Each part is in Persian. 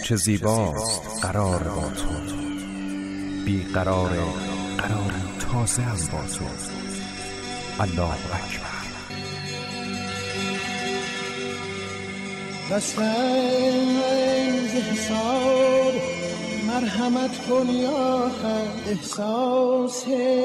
چه زیباست قرار با تو، بی قرار قراری تازه هم با تو. الله اکبر. دستنز حساب مرحمت کن یا حق، احساس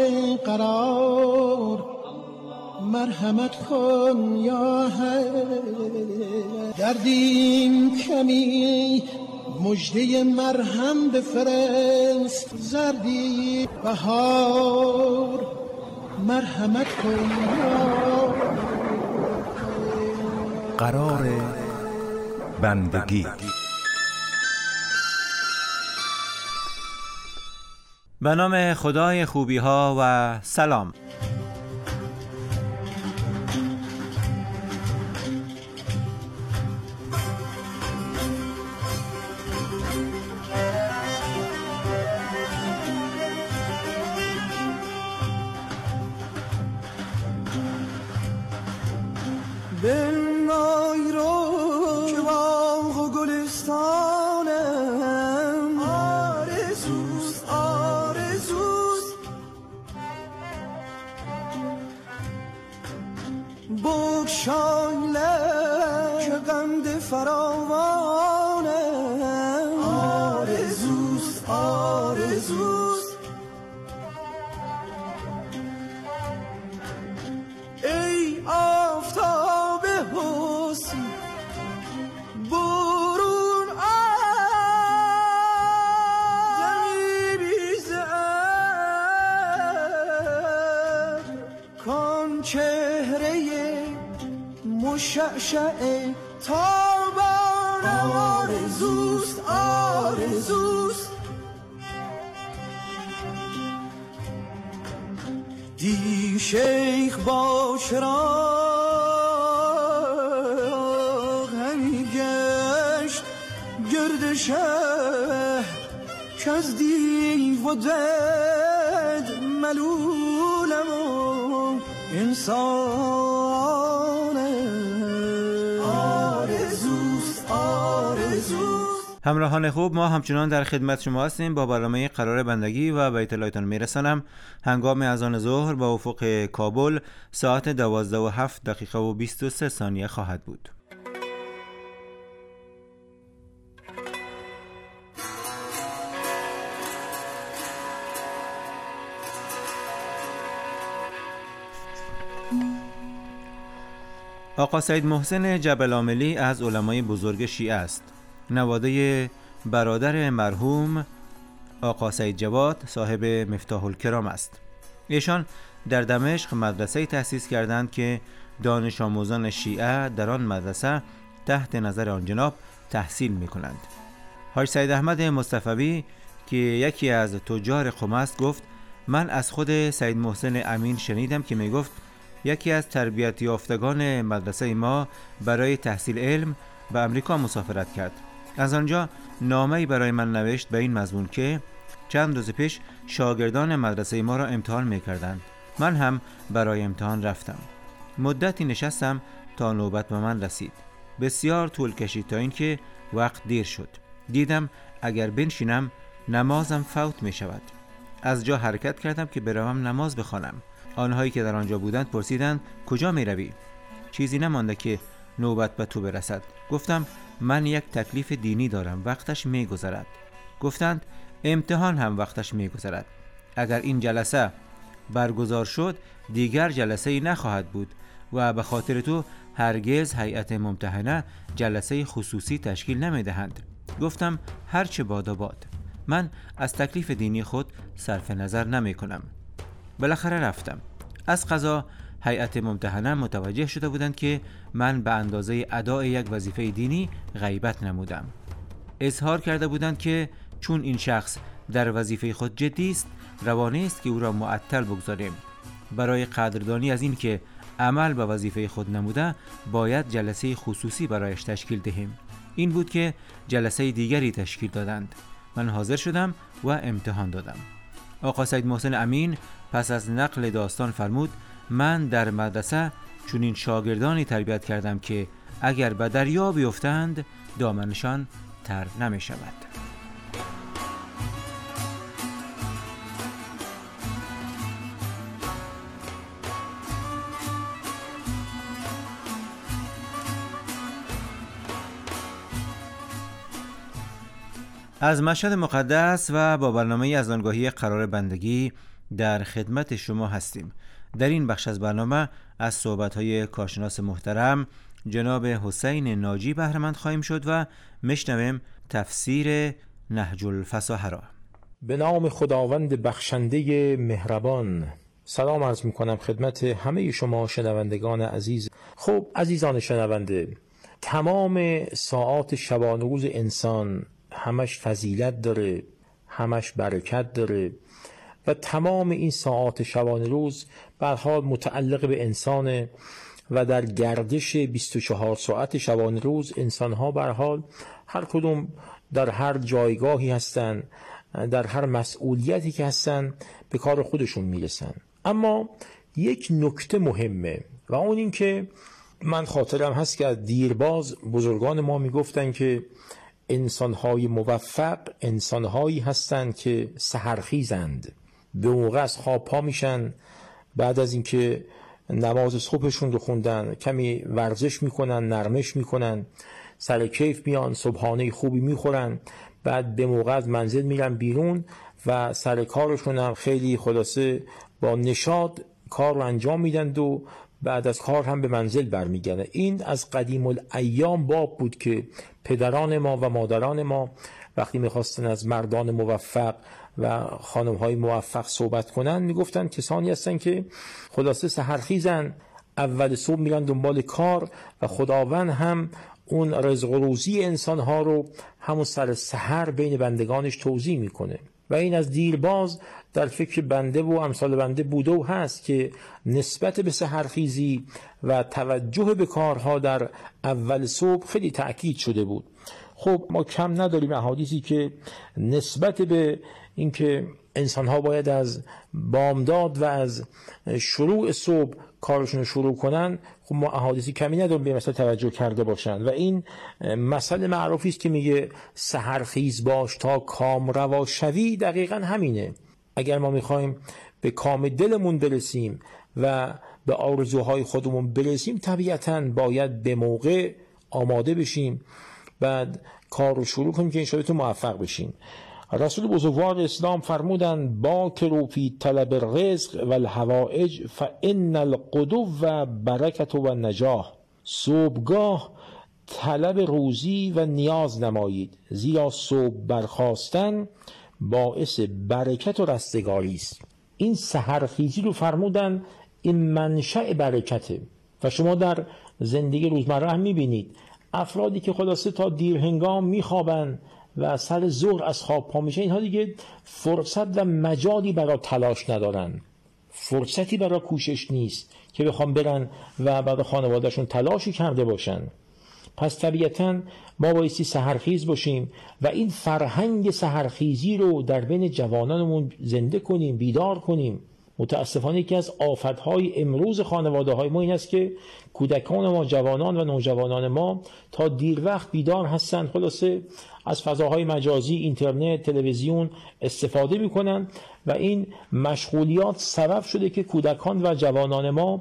قرار مرحمت کن یا حق. دردیم کمی مژده مرهم بفرست، زردی بهار مرحمت کن یا قرار بندگی. به نام خدای خوبی ها و سلام. بنای رو که باغ و گلستانم، آرزوست آرزوست، بگشای لب که غمد فراوانم، آرزوست آرزوست. ای آفتاب حسن برون آی، بیزه کن چهره مشعشع تابانم، آرزوست آرزوست. دی شیخ با چراغ همی گشت گرد شهر، کز دیو و دد ملولم و انسانم، آرزوست آرزوست. همراهان خوب، ما همچنان در خدمت شما هستیم با برنامه قرار بندگی و به اطلاعتان میرسانم. هنگام اذان ظهر با افق کابل ساعت 12:07 و 23 ثانیه خواهد بود. آقا سید محسن جبل عاملی از علمای بزرگ شیعه است. نواده برادر مرحوم آقا سید جواد صاحب مفتاح الکرام است. ایشان در دمشق مدرسه تأسیس کردند که دانش آموزان شیعه در آن مدرسه تحت نظر آن جناب تحصیل می کنند. حاج سید احمد مصطفوی که یکی از تجار قم است گفت: من از خود سید محسن امین شنیدم که می گفت یکی از تربیت یافتگان مدرسه ما برای تحصیل علم به امریکا مسافرت کرد. از آنجا نامه‌ای برای من نوشت به این مضمون که چند روز پیش شاگردان مدرسه ما را امتحان می‌کردند. من هم برای امتحان رفتم. مدتی نشستم تا نوبت به من رسید. بسیار طول کشید تا اینکه وقت دیر شد. دیدم اگر بنشینم نمازم فوت می‌شود. از جا حرکت کردم که بروم نماز بخوانم. آنهایی که در آنجا بودند پرسیدند کجا می‌روی؟ چیزی نمانده که نوبت به تو برسد. گفتم من یک تکلیف دینی دارم، وقتش می‌گذرد. گفتند امتحان هم وقتش می‌گذرد. اگر این جلسه برگزار شد دیگر جلسه‌ای نخواهد بود و به خاطر تو هرگز هیئت ممتحنه جلسه خصوصی تشکیل نمی‌دهند. گفتم هر چه باد باد، من از تکلیف دینی خود صرف نظر نمی‌کنم. بالاخره رفتم. از قضا هیئت ممتحنه متوجه شده بودند که من به اندازه ادای یک وظیفه دینی غیبت نمودم. اظهار کرده بودند که چون این شخص در وظیفه خود جدی است، روانه است که او را معطل بگذاریم. برای قدردانی از این که عمل به وظیفه خود نموده، باید جلسه خصوصی برایش تشکیل دهیم. این بود که جلسه دیگری تشکیل دادند. من حاضر شدم و امتحان دادم. آقا سید محسن امین پس از نقل داستان فرمود: من در مدرسه چون این شاگردانی تربیت کردم که اگر به دریا بیفتند دامنشان بدتر نمی شود. از مشهد مقدس و با برنامه از آنگاهی قرار بندگی در خدمت شما هستیم. در این بخش از برنامه از صحبت‌های کارشناس محترم جناب حسین ناجی بهره‌مند خواهیم شد و میشنویم تفسیر نهج الفصاحه را. به نام خداوند بخشنده مهربان. سلام عرض می‌کنم خدمت همه شما شنوندگان عزیز. خب عزیزان شنونده، تمام ساعات شبانه روز انسان همش فضیلت داره، همش برکت داره و تمام این ساعات شبانه روز به هر حال متعلق به انسانه و در گردش 24 ساعت شبانه روز انسان‌ها به هر حال هر کدوم در هر جایگاهی هستن، در هر مسئولیتی که هستن به کار خودشون میرسن. اما یک نکته مهمه و اون این که من خاطرم هست که از دیرباز بزرگان ما میگفتن که انسان‌های موفق انسان‌هایی هستند که سحرخیزند، به موقع از خواب پا میشن، بعد از اینکه نماز صبحشون رو خوندن کمی ورزش میکنن، نرمش میکنن، سر کیف میان، صبحانه خوبی میخورن، بعد به موقع از منزل میرن بیرون و سر کارشون هم خیلی خلاصه با نشاط کار رو انجام میدن و بعد از کار هم به منزل برمیگردن. این از قدیم الایام باب بود که پدران ما و مادران ما وقتی میخواستن از مردان موفق و خانم‌های موفق صحبت کنن میگفتن کسانی هستن که خلاصه سحرخیزن، اول صبح میرن دنبال کار و خداوند هم اون رزق و روزی انسان‌ها رو همون سر سحر بین بندگانش توزیع میکنه و این از دیرباز در فکر بنده و امثال بنده بوده و هست که نسبت به سحرخیزی و توجه به کارها در اول صبح خیلی تأکید شده بود. خب ما کم نداریم احادیثی که نسبت به اینکه انسان‌ها باید از بامداد و از شروع صبح کارشون رو شروع کنن، خب ما احادیثی کمی نداریم به مثلا توجه کرده باشن و این مسئله معروفی است که میگه سحرخیز باش تا کام روا شوی. دقیقاً همینه. اگر ما میخوایم به کام دلمون برسیم و به آرزوهای خودمون برسیم طبیعتاً باید به موقع آماده بشیم، بعد کار رو شروع کنیم که انشاءالله تو موفق بشیم. رسول بزرگوار اسلام فرمودند باکروا فی طلب الرزق و الحوائج فان الغدو و برکت و نجاح. صبحگاه طلب روزی و نیاز نمایید، زیرا صبح برخاستن باعث برکت و رستگاری است. این سحرخیزی رو فرمودن این منشأ برکته و شما در زندگی روزمره هم میبینید افرادی که خلاصه تا دیر هنگام میخوابن و سر ظهر از خواب پا میشن، اینها دیگه فرصت و مجالی برای تلاش ندارن، فرصتی برای کوشش نیست که بخوام برن و برای خانوادهشون تلاشی کرده باشن. پس طبیعتاً ما بایستی سحرخیز باشیم و این فرهنگ سحرخیزی رو در بین جوانانمون زنده کنیم، بیدار کنیم. متاسفانه یکی از آفتهای امروز خانواده‌های ما این است که کودکان ما، جوانان و نوجوانان ما تا دیر وقت بیدار هستند، خلاصه از فضاهای مجازی، اینترنت، تلویزیون استفاده می‌کنند و این مشغولیات سبب شده که کودکان و جوانان ما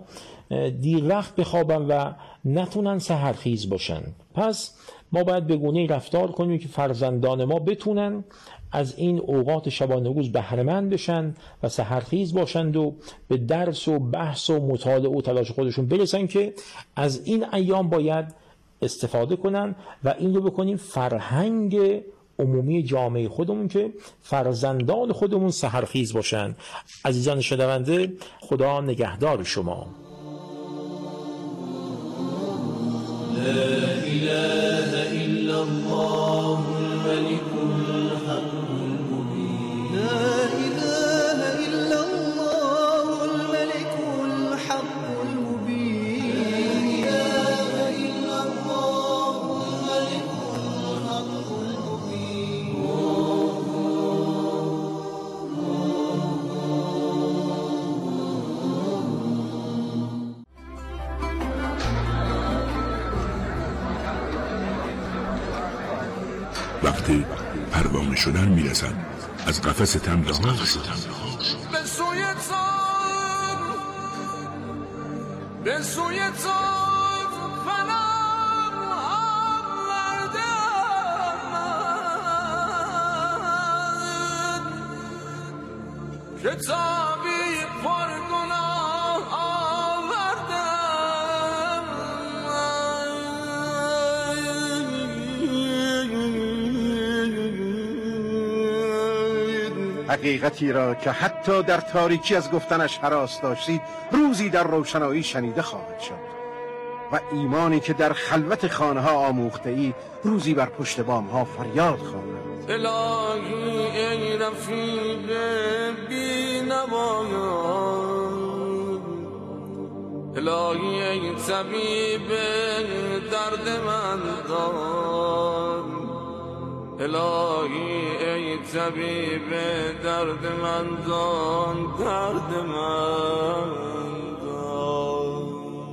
دیر وقت بخوابن و نتونن سحرخیز باشن. پس ما باید به گونه‌ای رفتار کنیم که فرزندان ما بتونن از این اوقات شبانه روز بهره‌مند بشن و سحرخیز باشند و به درس و بحث و مطالعه و تلاش خودشون برسن که از این ایام باید استفاده کنن و این رو بکنیم فرهنگ عمومی جامعه خودمون که فرزندان خودمون سحرخیز باشن. عزیزان شنونده، خدا نگهدار شما. لا إله إلا الله الملك الحق المبين لا إله إلا الله الملك الحق المبين لا إله إلا الله الملك الحق المبين حامله شدن میرسد از قفس تمره ها به سوی تو، به سوی تو فنم آوردم که طبیب پر گناه آوردم. حقیقتی را که حتی در تاریکی از گفتنش هراس داشتید روزی در روشنایی شنیده خواهد شد و ایمانی که در خلوت خانه ها آموخته اید روزی بر پشت بام ها فریاد خواند. الهی ای رفیق بی نوایان، الهی ای طبیب درد من دان، الهی ای طبیب درد من دان، درد من دان.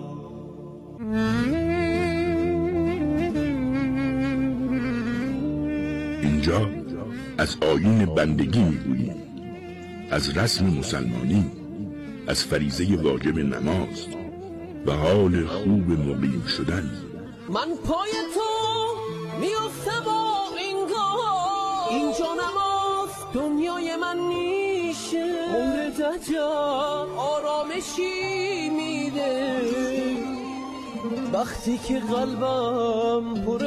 اینجا از آیین بندگی میگوییم، از رسم مسلمانی، از فریضه واجب نماز و حال خوب مقیم شدن. من پای تو میفته با اینجا نماز دنیای من نیشه، عمر دجا آرامشی میده وقتی که قلبم پر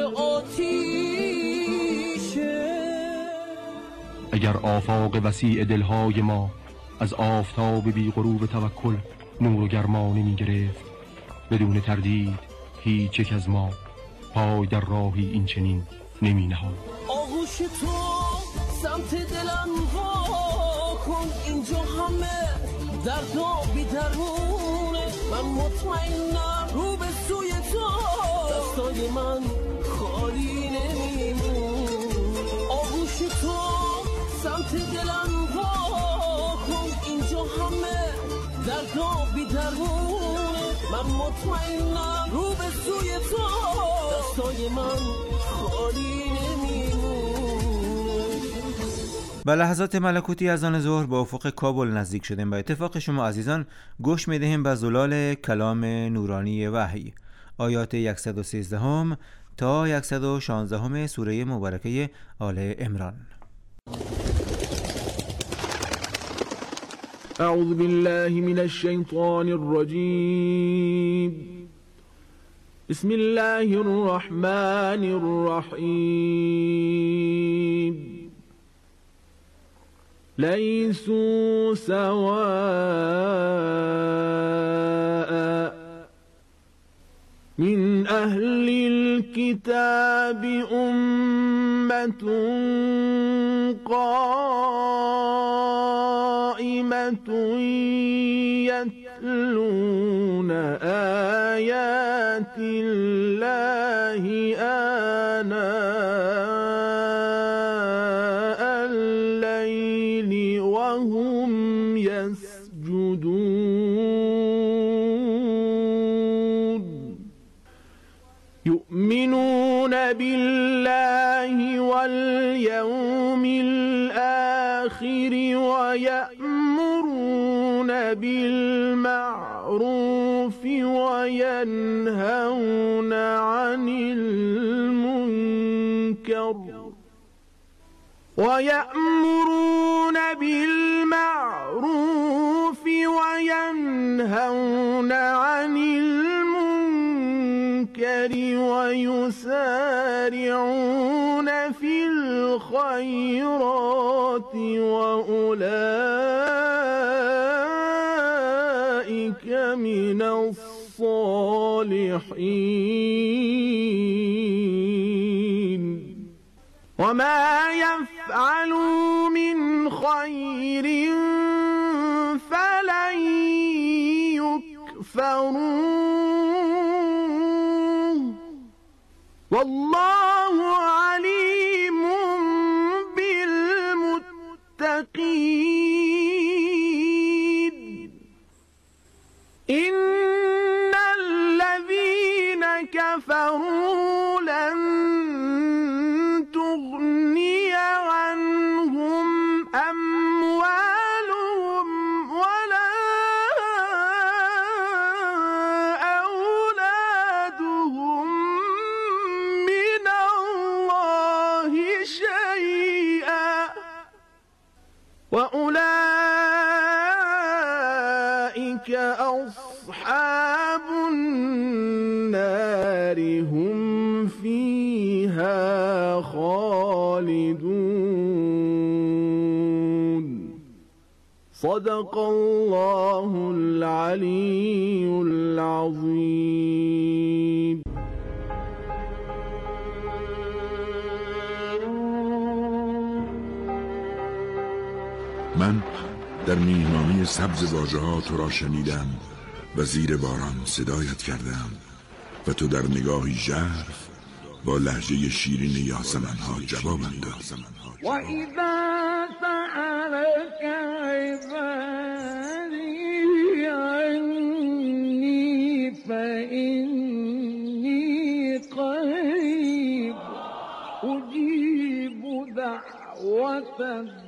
آتیشه. اگر آفاق وسیع دلهای ما از آفتاب بی غروب توکل نور و گرما نمی گرفت، بدون تردید هیچ یک از ما پای در راهی این چنین نمی نهاد. آغوش تو سمت دلم وا کن، اینجا همه درد و بی‌درمونه، من مطمئنم رو به سوی تو دستای من خالی نمیمون. آغوش تو سمت دلم وا کن، اینجا همه درد و بی‌درمونه، من مطمئنم رو به سوی تو دستای من خالی نمیمون. به لحظات ملکوتی از آن ظهر به افق کابل نزدیک شدیم. با اتفاق شما عزیزان گوش می‌دهیم به زلال کلام نورانی وحی، آیات 113 تا 116 سوره مبارکه آل عمران. اعوذ بالله من الشیطان الرجیم. بسم الله الرحمن الرحیم. لیسوا سواء من اهل الكتاب امة قائمة يتلون آيات الله آناء الليل وهم يسجدون يؤمنون بالله واليوم الآخر ويأمرون بالمعروف وينهون عن المنكر ويأمرون بالمعروف وينهون عن المنكر ويسارعون في الخيرات وأولئك من الصالحين وما يفعلوا من خير فلن يكفروه والله عليم بالمتقين. إن الذين كفروا لن تغني عنهم وأولئك أصحاب النار هم فيها خالدون. صدق الله العلي العظيم. من در میهمانی سبز واژه‌ها تو را شنیدم و زیر باران صدایت کردم و تو در نگاهی ژرف با لهجه شیرین یاسمن‌ها جوابم داد. و اذا سألك عبادی عنی فإنی قریب اجیب دعوت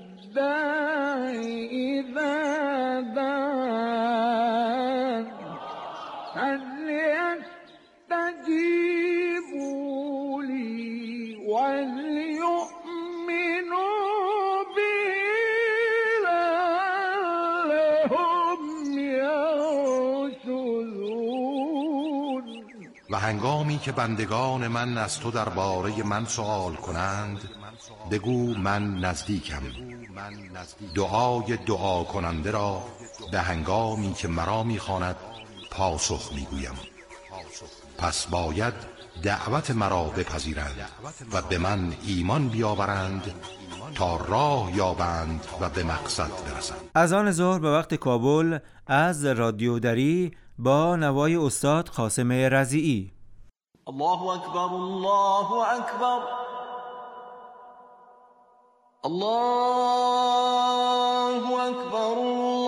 الداعی اذا دعان فلیستجیبوا لی ولیؤمنوا بی لعلهم یرشدون. و هنگامی که بندگان من از تو درباره من سؤال کنند بگو من نزدیکم. دعای دعا کننده را به هنگامی که مرا میخواند پاسخ میگویم. پس باید دعوت مرا بپذیرند و به من ایمان بیاورند تا راه یابند و به مقصد برسند. اذان ظهر به وقت کابل از رادیو دری با نوای استاد قاسم رضیعی. الله اکبر الله اکبر الله اکبر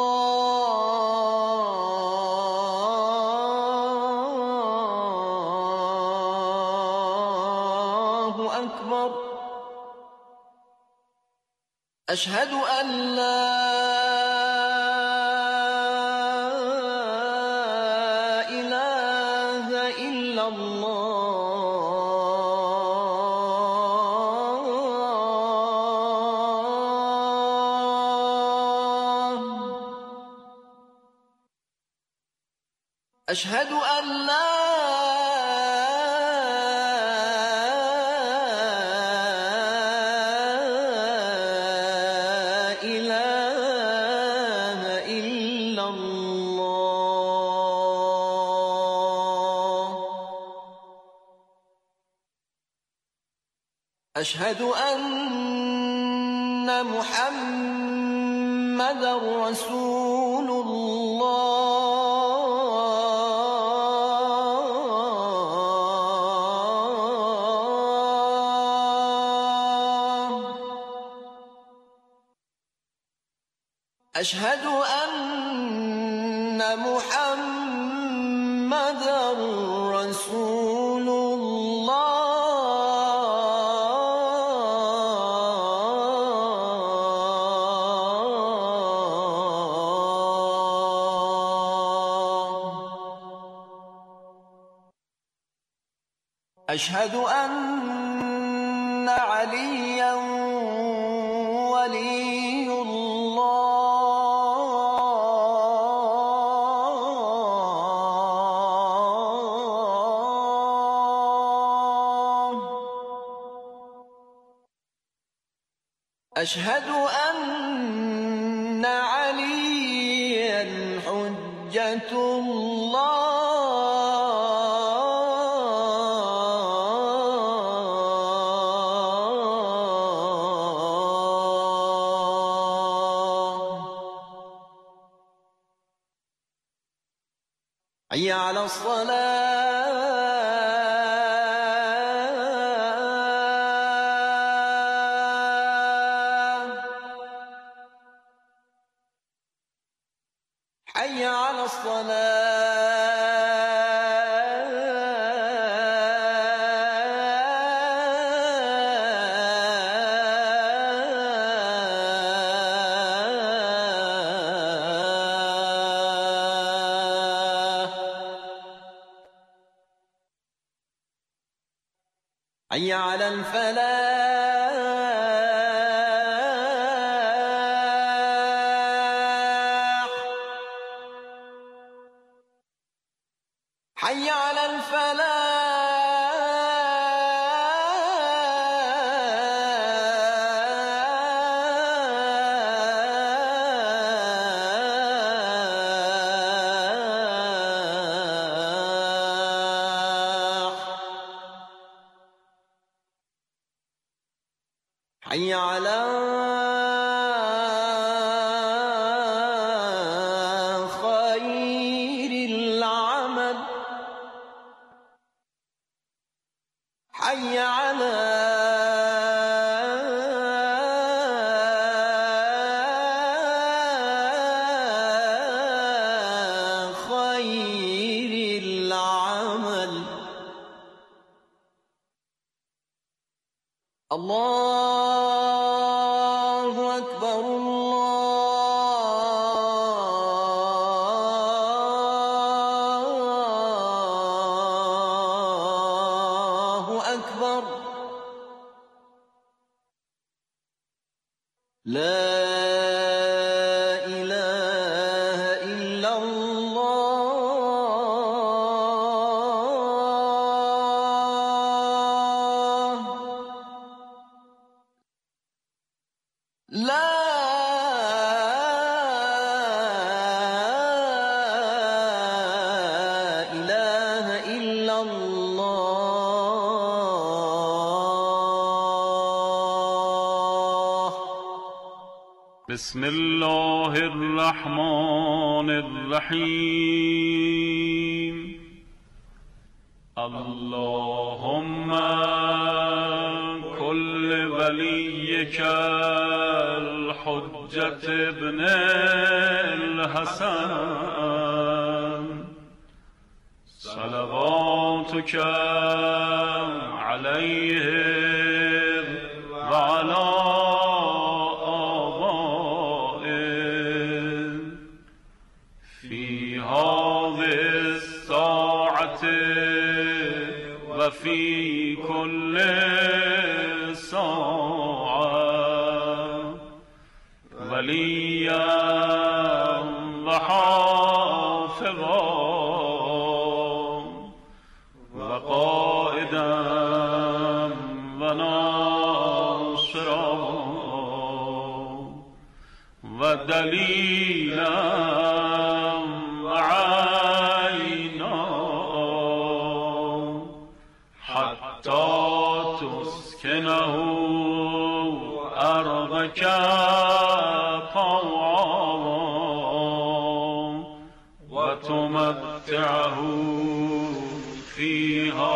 الله اکبر. اشهد ان لا اله الا الله. أشهد أن لا إله إلا الله. أشهد أن محمد رسول الله. أشهد أن محمد رسول الله. أشهد أن عليا ولي الله. أشهد أن عليا حجة الله. حي على الصلاة. حي على حي على الفلاح. حي على الفلاح حي على خير العمل حي على خير العمل الله أكبر الله أكبر لا إله إلا الله لا إله إلا الله بسم الله الرحمن الرحيم اللهم كل وليك الحجة ابن الحسن صلواتك عليه وعلى آبائه في هذه الساعة وفي كل ساعة وليا وحافظا وقائدا وناصرا ودليلا وعينا حتى تسكنه أرضك طوعا وتمتعه فيها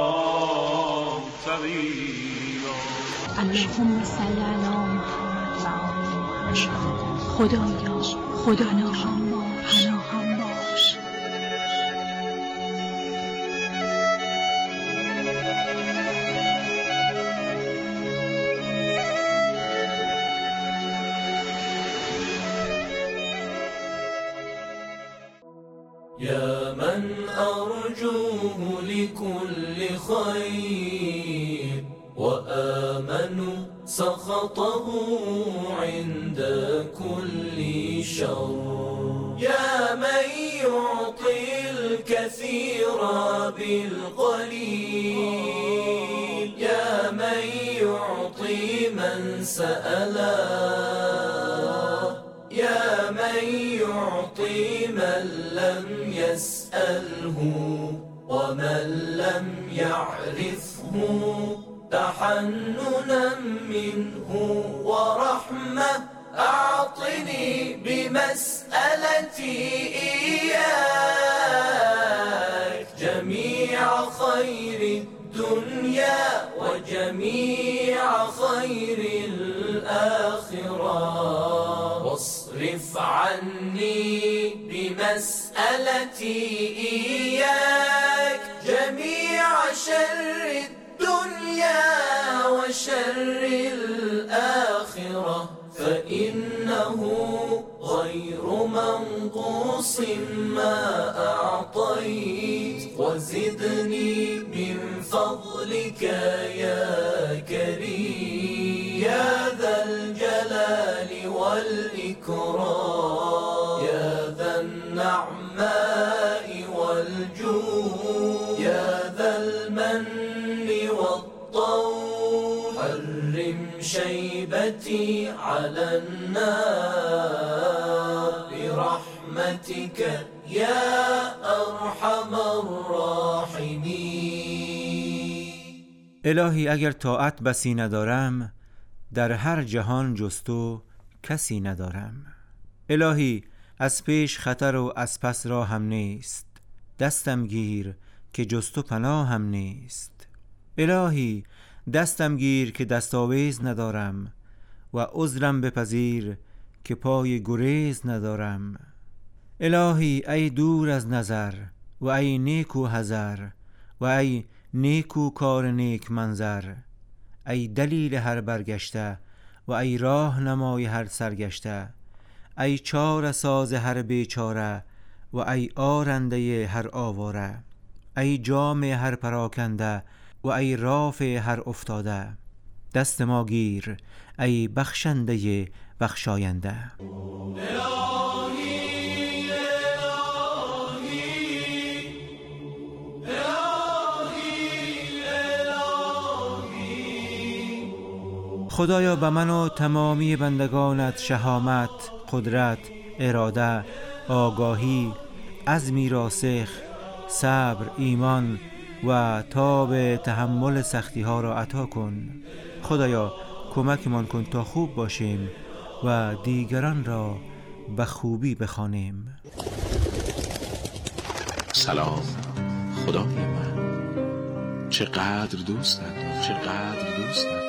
طويلا اللهم صل على محمد خدایا پناهم باش يا من أرجوه لكل خير وآمنوا سخطه عند كل شر يا من يعطي الكثير بالقليل يا من يعطي من سأله يا من يعطي من لم يسأله ومن لم يعرفه تحننا منه ورحمة أعطني بمسألتي إياك جميع خير الدنيا وجميع خير الآخرة واصرف عني بمسألتي إياك جميع شر الدنيا وشر الآخرة فإنه غير منقوص ما أعطيت وزدني من فضلك يا كريم يا ذا الجلال والإكرام يا ذا النعماء والجود حاجتي على النار برحمتك يا أرحم الراحمين. الهی اگر طاعت بسی ندارم، در هر جهان جز تو کسی ندارم. الهی از پیش خطر و از پس راه هم نیست، دستم گیر که جز تو پناه هم نیست. الهی دستم گیر که دستاویز ندارم و عذرم بپذیر که پای گریز ندارم. الهی ای دور از نظر و ای نیکو حذر و ای نیکو کار نیک منظر، ای دلیل هر برگشته و ای راه نمای هر سرگشته، ای چاره ساز هر بیچاره و ای آرنده هر آواره، ای جام هر پراکنده و ای رافع هر افتاده. دست ما گیر ای بخشنده بخشاینده. خدایا به من و تمامی بندگانت شهامت، قدرت، اراده، آگاهی، عزمی راسخ، صبر، ایمان و تاب تحمل سختی ها را عطا کن. خدایا کمکمان کن تا خوب باشیم و دیگران را به خوبی بخوانیم. سلام خدای من، چقدر دوستت دارم، چقدر دوستت دارم.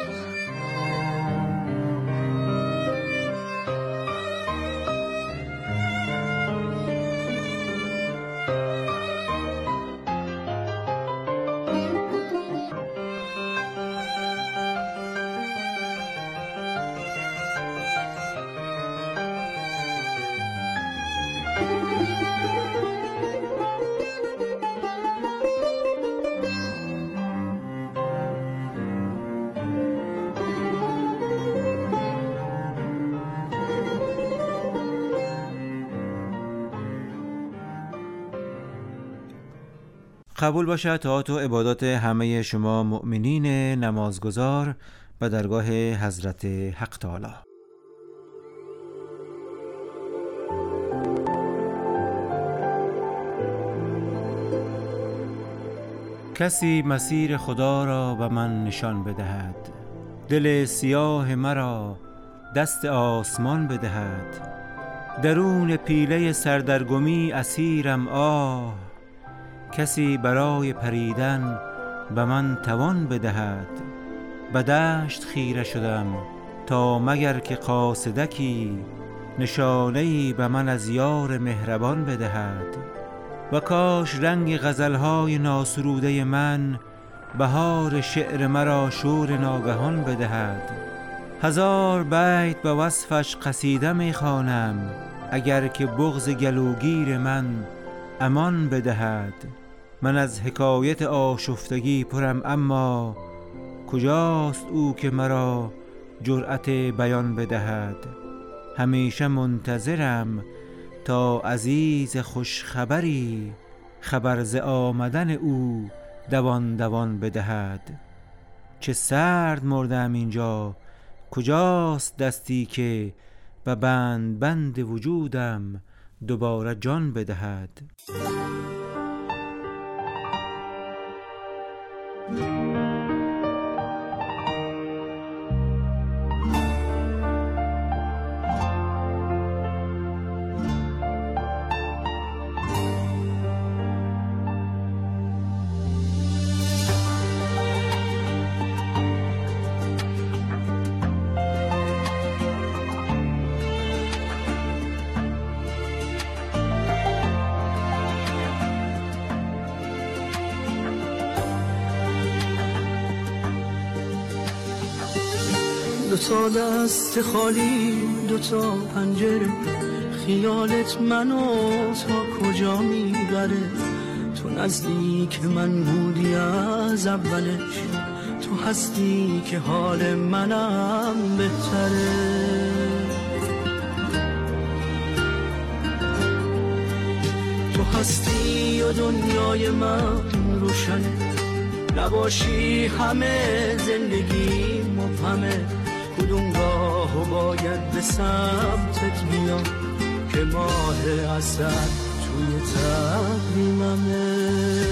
قبول باشد طاعات و عبادات همه شما مؤمنین نمازگزار به درگاه حضرت حق تعالی. کسی مسیر خدا را به من نشان بدهد، دل سیاه مرا دست آسمان بدهد. درون پیله سردرگمی اسیرم آه، کسی برای پریدن به من توان بدهد. به دشت خیره شدم تا مگر که قاصدکی نشانه‌ای به من از یار مهربان بدهد. و کاش رنگ غزلهای ناسروده من بهار شعر مرا شور ناگهان بدهد. هزار بیت به وصفش قصیده می خوانم، اگر که بغض گلوگیر من امان بدهد. من از حکایت آشفتگی پرم، اما کجاست او که مرا جرأت بیان بدهد. همیشه منتظرم تا عزیز خوشخبری خبر ز آمدن او دوان دوان بدهد. چه سرد مردم اینجا، کجاست دستی که به بند بند وجودم دوباره جان بدهد. دو تا دست خالی، دو تا پنجره، خیالت منو تا کجا میبره. تو نزدیک من بودی از اولش، تو هستی که حال منم بهتره. تو هستی و دنیای من روشنه، نباشی همه زندگی مبهمه. کدوم راهو باید به سمتت بیام که ماه عسل توی تقویممه.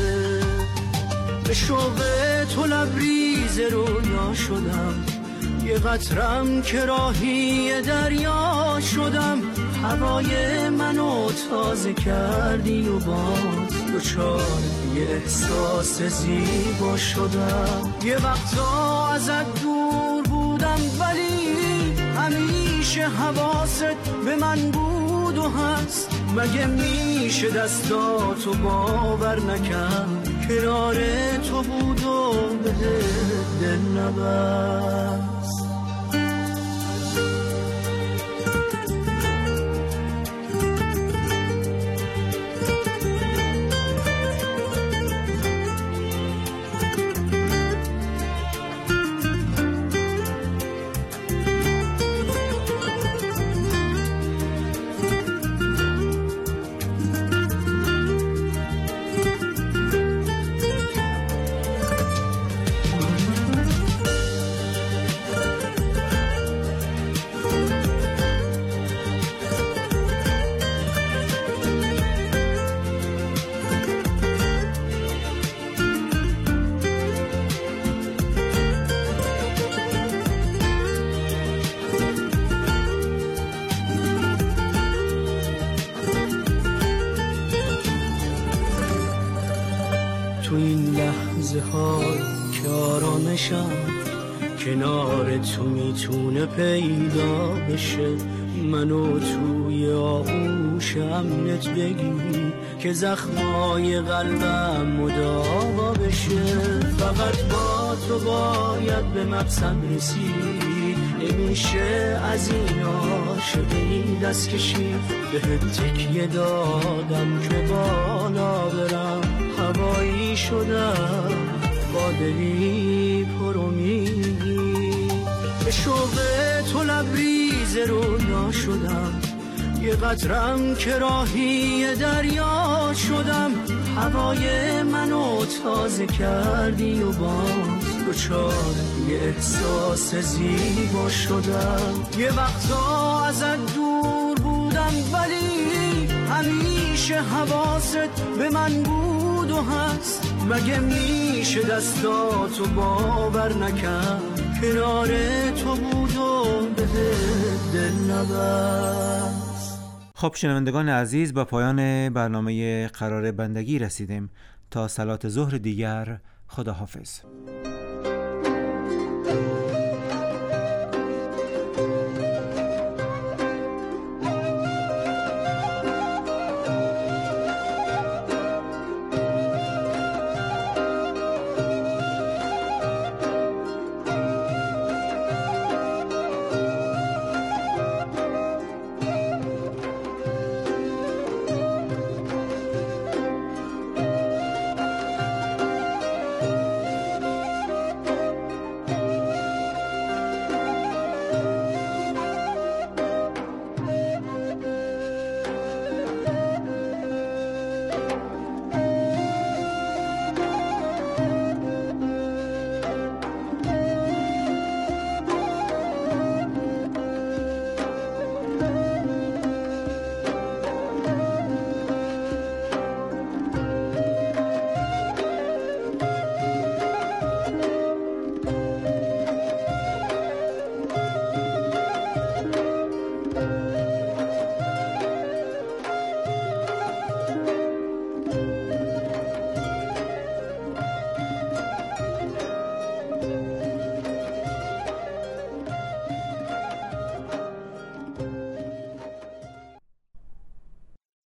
به شوق تو لبریز رویا شدم، یه قطرم که راهی دریا شدم. هوای منو تازه کردی و باز دچار یه احساس زیبا شدم. یه وقتا ازت دور بودم ولی همیشه حواست به من بود و هست. مگه میشه دستاتو باور نکرد، کنار تو بود و به دل نبست. تو این لحظه های که آرامشم کنار تو میتونه پیدا بشه. منو توی آغوش امنت بگی که زخمای قلبم مداوا بشه. فقط با تو باید به مقصد رسید، نمیشه از این عاشقی دست کشید. بهت تکیه دادم که بالا برم، هوایی شدم با دلی پر امید. به شوق تو لبریز رویا شدم، یه قطرم که راهی دریا شدم. هوای منو تازه کردی و باز دچار یه احساس زیبا شدم. یه وقتا ازت دور بودم ولی همیشه حواست به من بود و هست. مگه میشه دستاتو باور نکرد، کنار تو بود و به دل نبست. خب شنوندگان عزیز، با پایان برنامه قرار بندگی رسیدیم. تا صلات ظهر دیگر، خداحافظ.